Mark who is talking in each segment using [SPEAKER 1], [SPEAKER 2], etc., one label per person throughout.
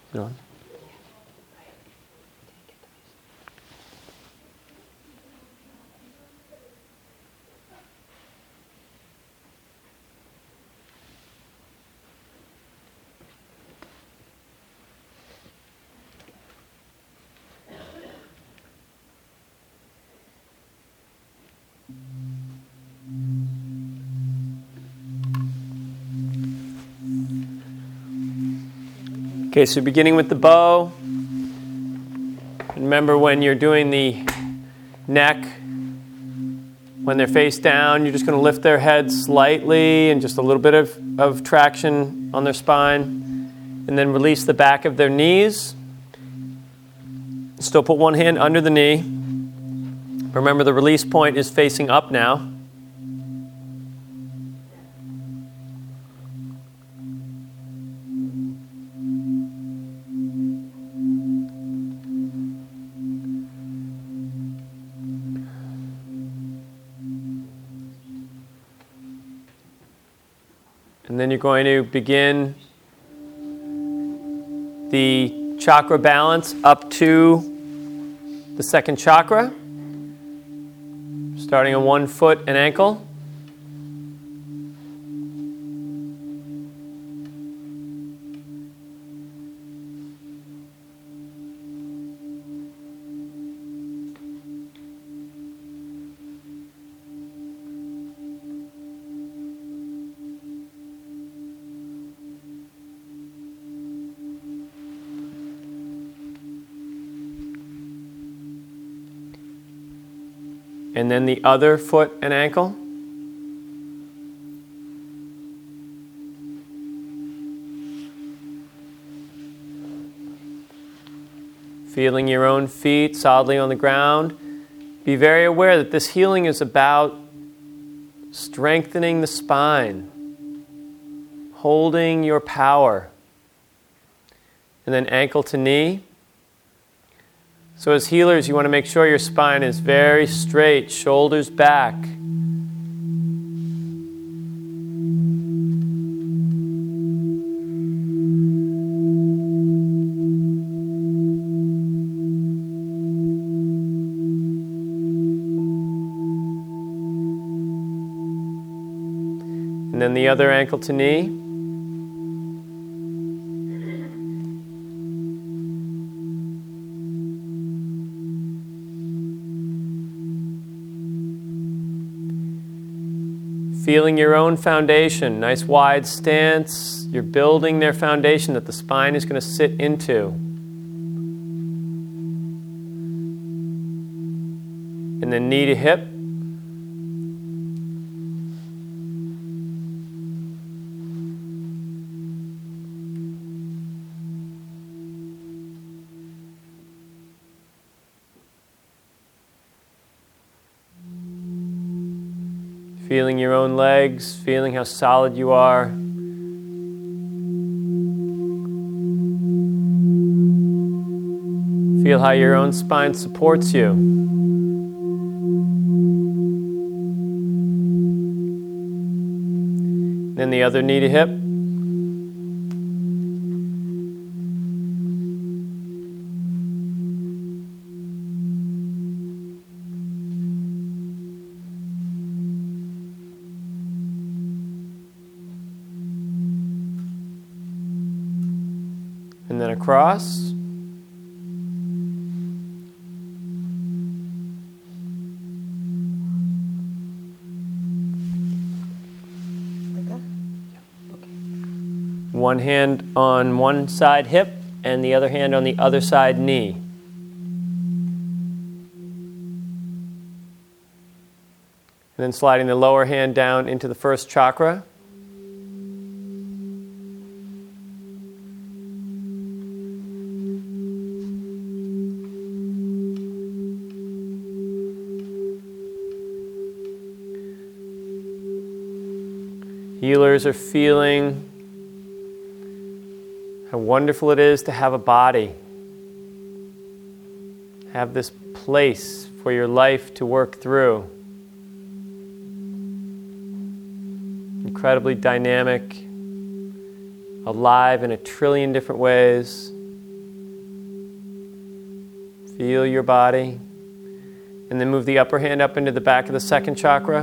[SPEAKER 1] You know? Okay, so beginning with the bow. Remember when you're doing the neck, when they're face down, you're just going to lift their head slightly and just a little bit of traction on their spine. And then release the back of their knees. Still put one hand under the knee. Remember the release point is facing up now. And then you're going to begin the chakra balance up to the second chakra, starting on 1 foot and ankle. And then the other foot and ankle. Feeling your own feet solidly on the ground. Be very aware that this healing is about strengthening the spine, holding your power. And then ankle to knee. So as healers, you want to make sure your spine is very straight, shoulders back. And then the other ankle to knee. Feeling your own foundation, nice wide stance. You're building their foundation that the spine is going to sit into. And then knee to hip. Feeling your own legs, feeling how solid you are. Feel how your own spine supports you. Then the other knee to hip. And then across. One hand on one side hip and the other hand on the other side knee. And then sliding the lower hand down into the first chakra. Healers are feeling how wonderful it is to have a body. Have this place for your life to work through. Incredibly dynamic, alive in a trillion different ways. Feel your body. And then move the upper hand up into the back of the second chakra.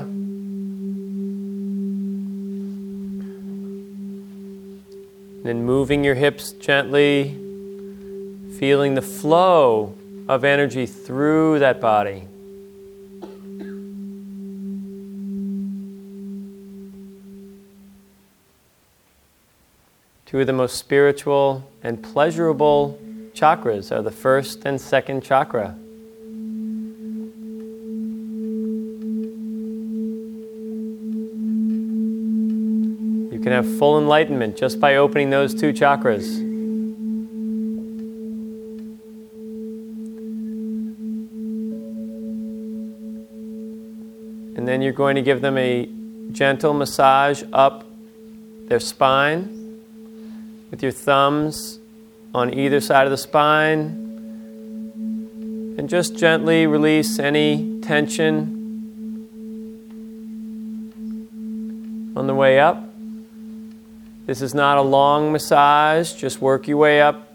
[SPEAKER 1] And then moving your hips gently, feeling the flow of energy through that body. Two of the most spiritual and pleasurable chakras are the first and second chakra. You can have full enlightenment just by opening those two chakras. And then you're going to give them a gentle massage up their spine with your thumbs on either side of the spine, and just gently release any tension on the way up. This is not a long massage, just work your way up,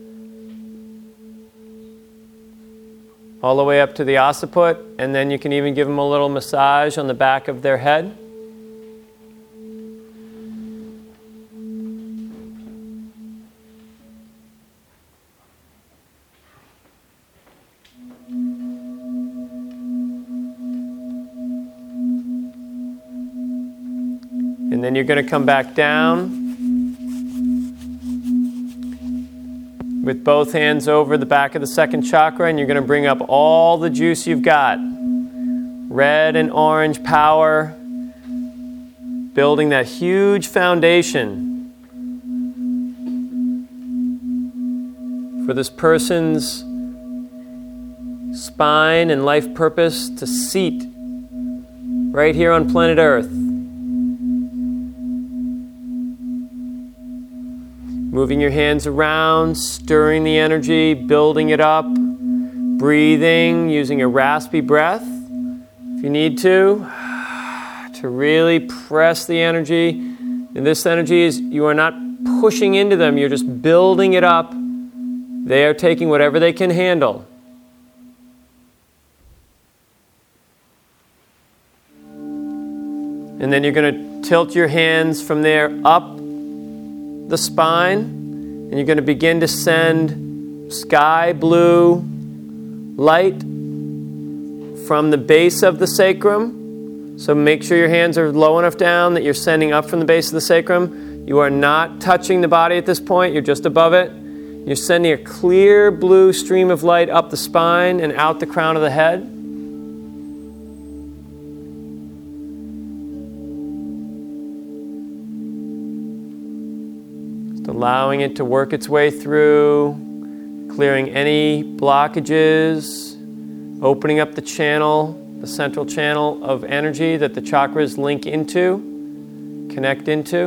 [SPEAKER 1] all the way up to the occiput, and then you can even give them a little massage on the back of their head. And then you're going to come back down with both hands over the back of the second chakra, and you're going to bring up all the juice you've got. Red and orange power, building that huge foundation for this person's spine and life purpose to seat right here on planet Earth. Moving your hands around, stirring the energy, building it up, breathing, using a raspy breath if you need to really press the energy. And this energy is, you are not pushing into them, you're just building it up. They are taking whatever they can handle. And then you're going to tilt your hands from there up the spine, and you're going to begin to send sky blue light from the base of the sacrum. So make sure your hands are low enough down that you're sending up from the base of the sacrum. You are not touching the body at this point, you're just above it. You're sending a clear blue stream of light up the spine and out the crown of the head. Allowing it to work its way through, clearing any blockages, opening up the channel, the central channel of energy that the chakras link into, connect into.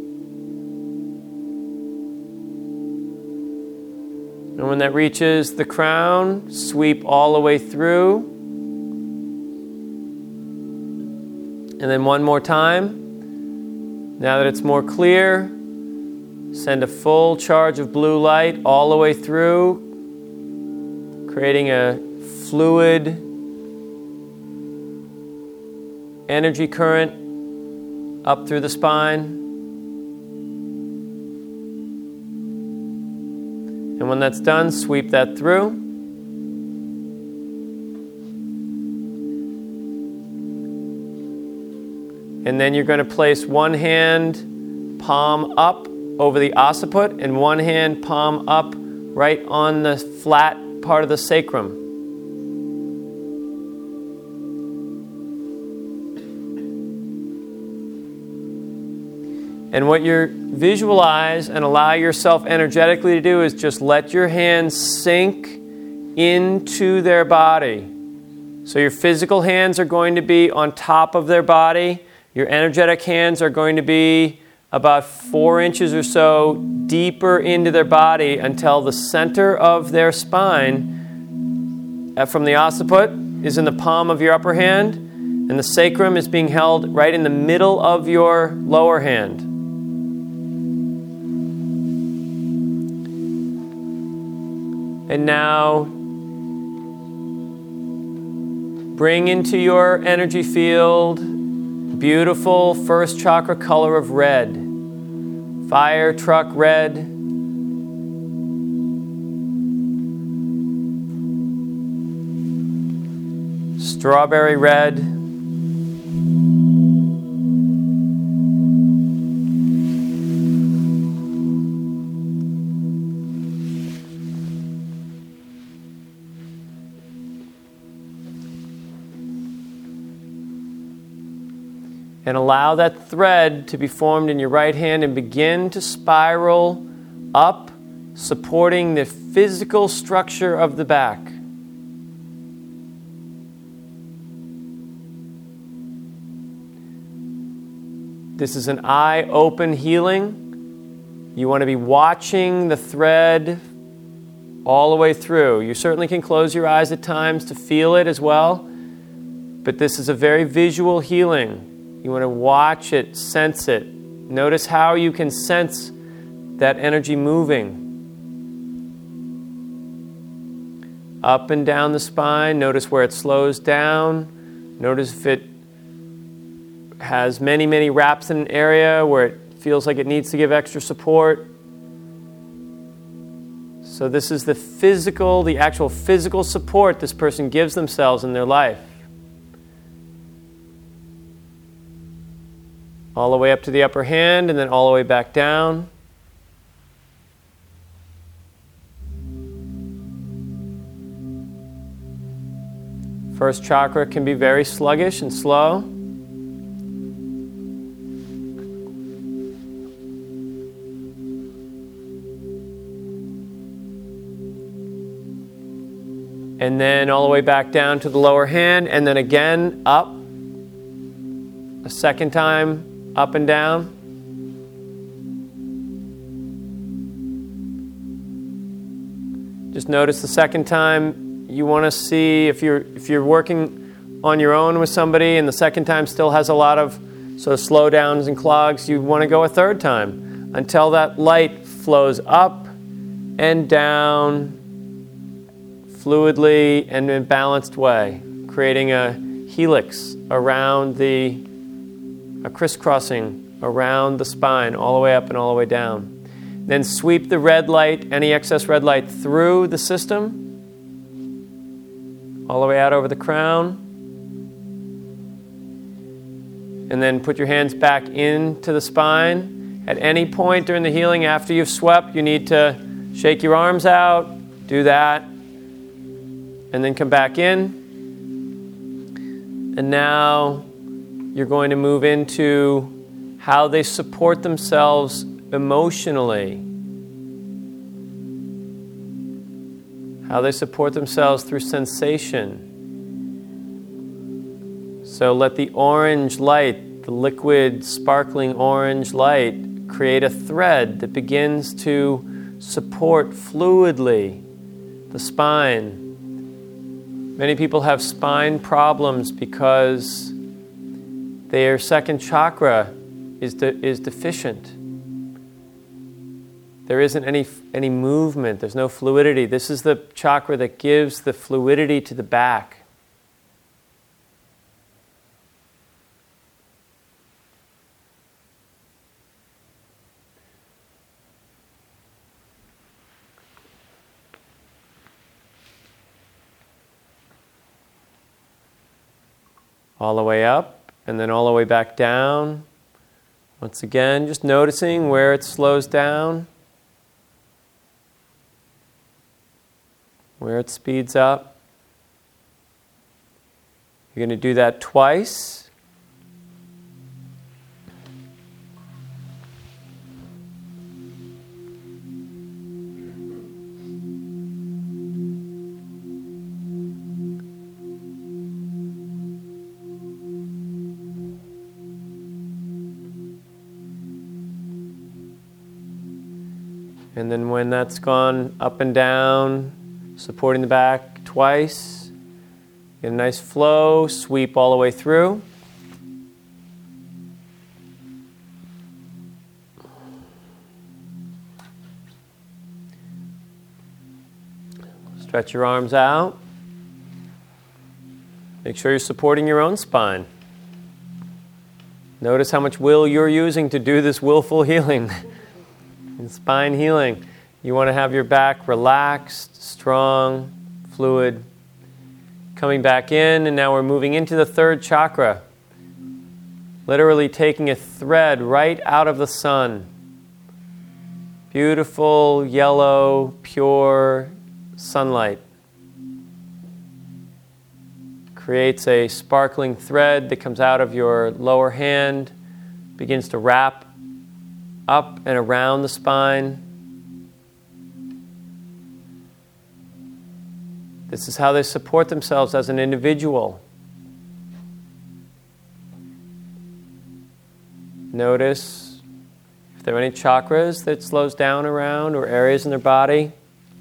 [SPEAKER 1] And when that reaches the crown, sweep all the way through. And then one more time. Now that it's more clear, send a full charge of blue light all the way through, creating a fluid energy current up through the spine. And when that's done, sweep that through. And then you're going to place one hand palm up over the occiput, and one hand palm up right on the flat part of the sacrum. And what you visualize and allow yourself energetically to do is just let your hands sink into their body. So your physical hands are going to be on top of their body. Your energetic hands are going to be about 4 inches or so deeper into their body until the center of their spine from the occiput is in the palm of your upper hand, and the sacrum is being held right in the middle of your lower hand. And now Bring into your energy field beautiful first chakra color of red. Fire truck red. Strawberry red. And allow that thread to be formed in your right hand and begin to spiral up, supporting the physical structure of the back. This is an eye-open healing. You want to be watching the thread all the way through. You certainly can close your eyes at times to feel it as well, but this is a very visual healing. You want to watch it, sense it. Notice how you can sense that energy moving. Up and down the spine. Notice where it slows down. Notice if it has many, many wraps in an area where it feels like it needs to give extra support. So this is the actual physical support this person gives themselves in their life. All the way up to the upper hand and then all the way back down. First chakra can be very sluggish and slow. And then all the way back down to the lower hand, and then again up. A second time. Up and down. Just notice the second time you want to see if you're working on your own with somebody and the second time still has a lot of sort of slowdowns and clogs, you want to go a third time until that light flows up and down fluidly and in a balanced way, creating a helix around a crisscrossing around the spine, all the way up and all the way down. Then sweep the red light, any excess red light, through the system, all the way out over the crown. And then put your hands back into the spine. At any point during the healing, after you've swept, you need to shake your arms out, do that, and then come back in. And now you're going to move into how they support themselves emotionally. How they support themselves through sensation. So let the orange light, the liquid, sparkling orange light, create a thread that begins to support fluidly the spine. Many people have spine problems because their second chakra is deficient. There isn't any movement. There's no fluidity. This is the chakra that gives the fluidity to the back. All the way up. And then all the way back down. Once again, just noticing where it slows down, where it speeds up. You're going to do that twice. And then when that's gone up and down, supporting the back twice, get a nice flow, sweep all the way through. Stretch your arms out. Make sure you're supporting your own spine. Notice how much will you're using to do this willful healing. And spine healing. You want to have your back relaxed, strong, fluid. Coming back in, and now we're moving into the third chakra. Literally taking a thread right out of the sun. Beautiful, yellow, pure sunlight. Creates a sparkling thread that comes out of your lower hand, begins to wrap up and around the spine. This is how they support themselves as an individual. Notice if there are any chakras that slows down around or areas in their body.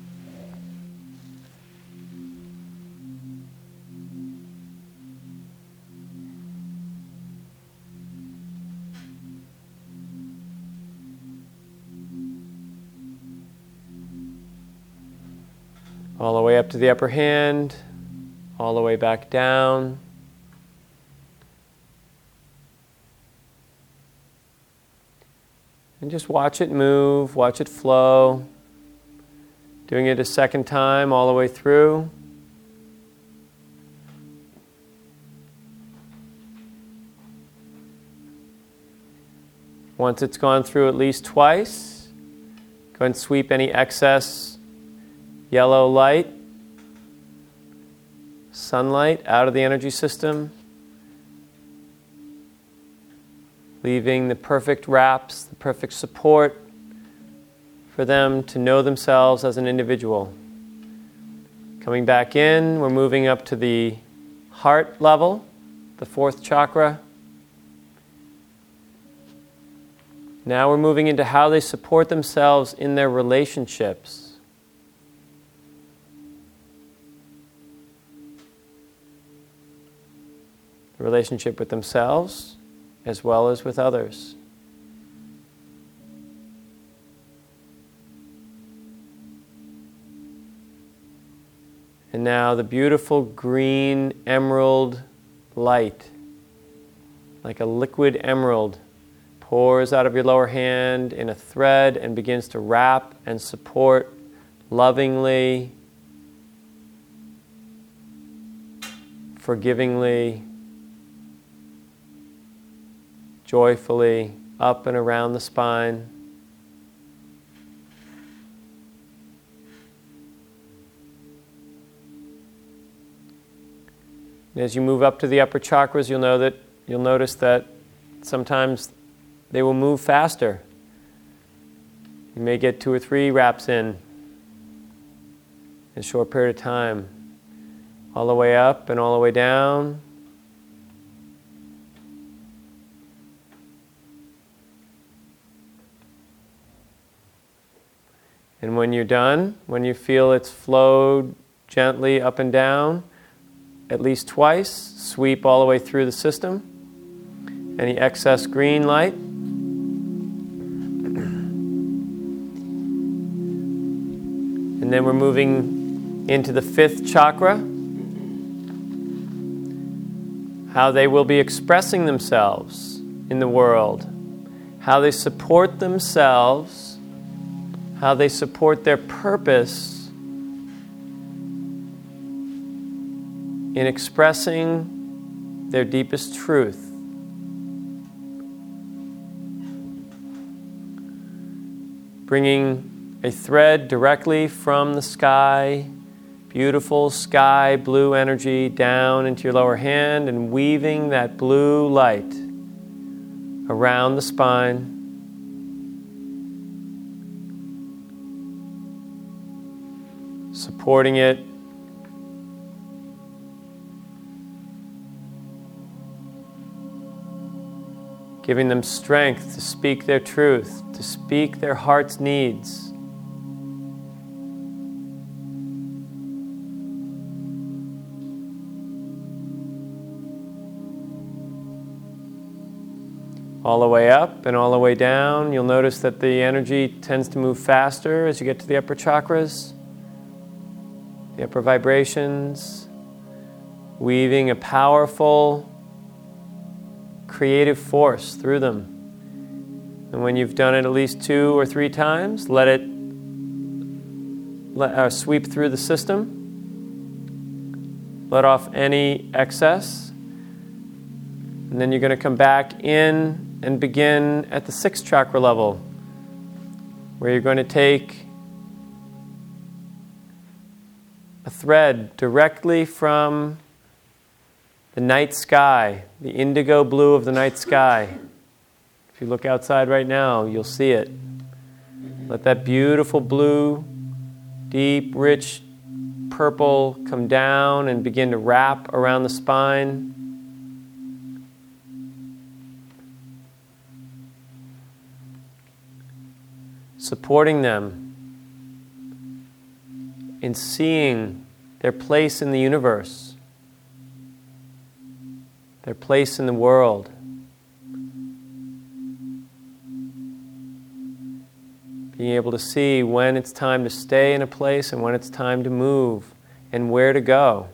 [SPEAKER 1] All the way up to the upper hand, all the way back down. And just watch it move, watch it flow. Doing it a second time all the way through. Once it's gone through at least twice, go ahead and sweep any excess yellow light, sunlight out of the energy system, leaving the perfect wraps, the perfect support for them to know themselves as an individual. Coming back in, we're moving up to the heart level, the fourth chakra. Now we're moving into how they support themselves in their relationships. The relationship with themselves as well as with others. And now the beautiful green emerald light, like a liquid emerald, pours out of your lower hand in a thread and begins to wrap and support lovingly, forgivingly, joyfully up and around the spine. And as you move up to the upper chakras, you'll notice that sometimes they will move faster. You may get 2 or 3 wraps in a short period of time. All the way up and all the way down. And when you're done, when you feel it's flowed gently up and down, at least twice, sweep all the way through the system. Any excess green light. And then we're moving into the 5th chakra. How they will be expressing themselves in the world. How they support themselves. How they support their purpose in expressing their deepest truth. Bringing a thread directly from the sky, beautiful sky blue energy down into your lower hand and weaving that blue light around the spine. Supporting it. Giving them strength to speak their truth, to speak their heart's needs. All the way up and all the way down. You'll notice that the energy tends to move faster as you get to the upper chakras. The upper vibrations, weaving a powerful creative force through them. And when you've done it at least 2 or 3 times, let it sweep through the system. Let off any excess. And then you're going to come back in and begin at the 6th chakra level, where you're going to take a thread directly from the night sky, the indigo blue of the night sky. If you look outside right now, you'll see it. Let that beautiful blue, deep, rich purple come down and begin to wrap around the spine. Supporting them in seeing their place in the universe, their place in the world. Being able to see when it's time to stay in a place and when it's time to move and where to go.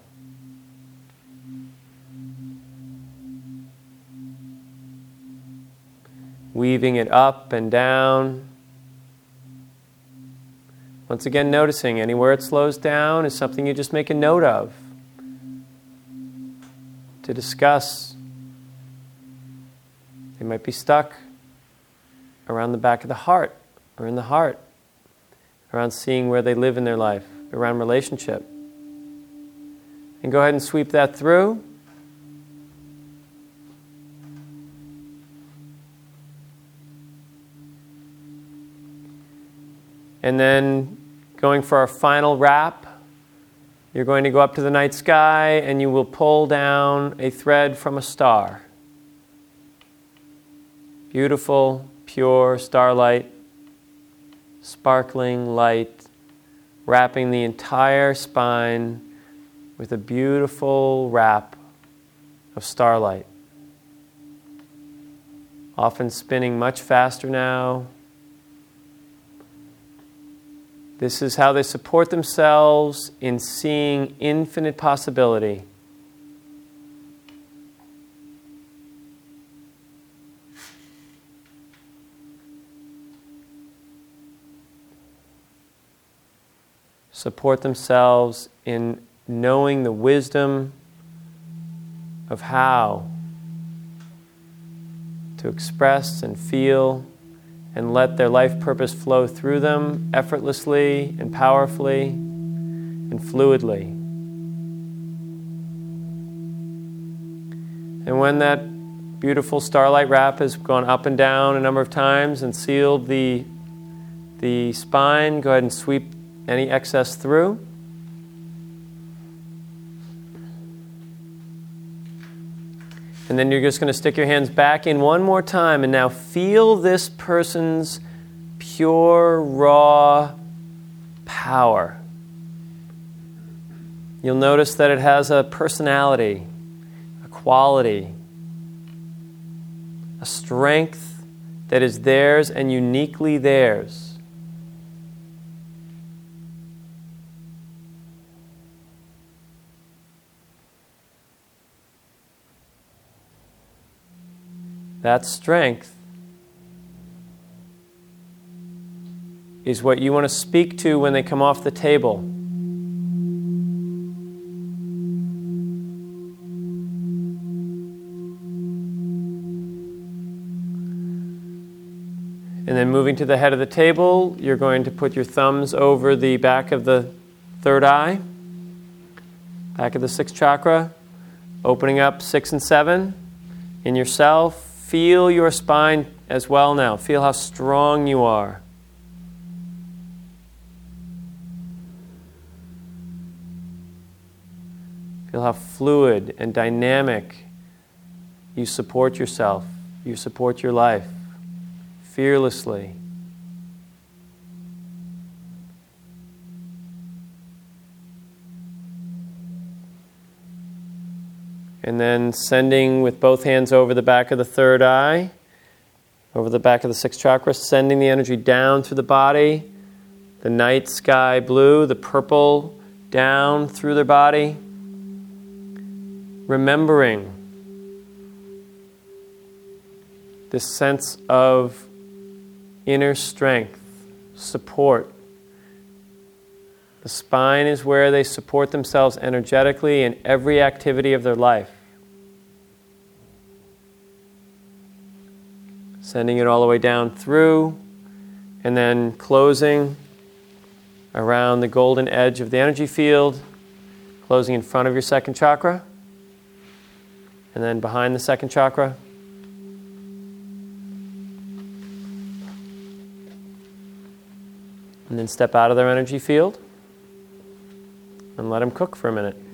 [SPEAKER 1] Weaving it up and down. Once again, noticing anywhere it slows down is something you just make a note of to discuss. They might be stuck around the back of the heart or in the heart, around seeing where they live in their life, around relationship. And go ahead and sweep that through. And then going for our final wrap, you're going to go up to the night sky and you will pull down a thread from a star. Beautiful, pure starlight, sparkling light, wrapping the entire spine with a beautiful wrap of starlight. Often spinning much faster now. This is how they support themselves in seeing infinite possibility. Support themselves in knowing the wisdom of how to express and feel and let their life purpose flow through them effortlessly and powerfully and fluidly. And when that beautiful starlight wrap has gone up and down a number of times and sealed the spine, go ahead and sweep any excess through. And then you're just going to stick your hands back in one more time and now feel this person's pure, raw power. You'll notice that it has a personality, a quality, a strength that is theirs and uniquely theirs. That strength is what you want to speak to when they come off the table. And then moving to the head of the table, you're going to put your thumbs over the back of the third eye, back of the 6th chakra, opening up 6 and 7 in yourself. Feel your spine as well now. Feel how strong you are. Feel how fluid and dynamic you support yourself. You support your life fearlessly. And then sending with both hands over the back of the third eye, over the back of the 6th chakra, sending the energy down through the body, the night sky blue, the purple down through their body, remembering this sense of inner strength, support. The spine is where they support themselves energetically in every activity of their life. Sending it all the way down through, and then closing around the golden edge of the energy field, closing in front of your second chakra, and then behind the second chakra. And then step out of their energy field and let them cook for a minute.